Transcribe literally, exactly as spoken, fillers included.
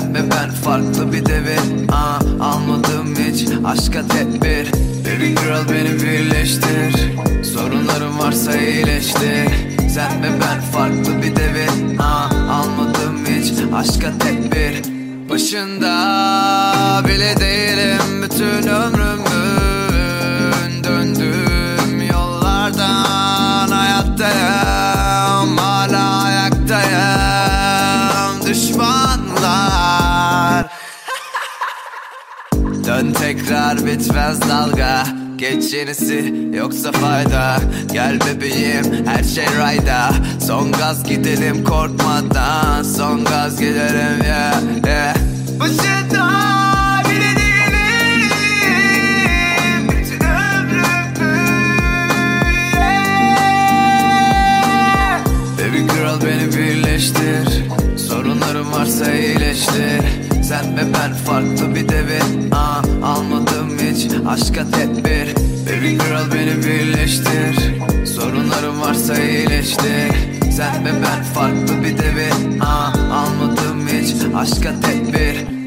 Sen mi ben farklı bir devir, aa, almadım hiç aşka tedbir. Baby girl beni birleştir, sorunlarım varsa iyileştir. Sen mi ben farklı bir devir, aa, almadım hiç aşka tedbir. Başında bile değilim bütün ömrümün, döndüğüm yollardan hayattayım, hala ayaktayım. Düşmanlar dön tekrar bitmez dalga, geç yenisi yoksa fayda. Gel bebeğim her şey rayda, son gaz gidelim korkmadan, son gaz gidelim yeah yeah. Başında bile değilim bütün ömrümü yeah. Baby girl beni birleştir, sorunlarım varsa iyileştir. Sen ve ben farklı bir devir, aa, almadım hiç aşka tedbir. Baby girl beni birleştir, sorunlarım varsa iyileştir. Sen ve ben farklı bir devir, aa, almadım hiç aşka tedbir.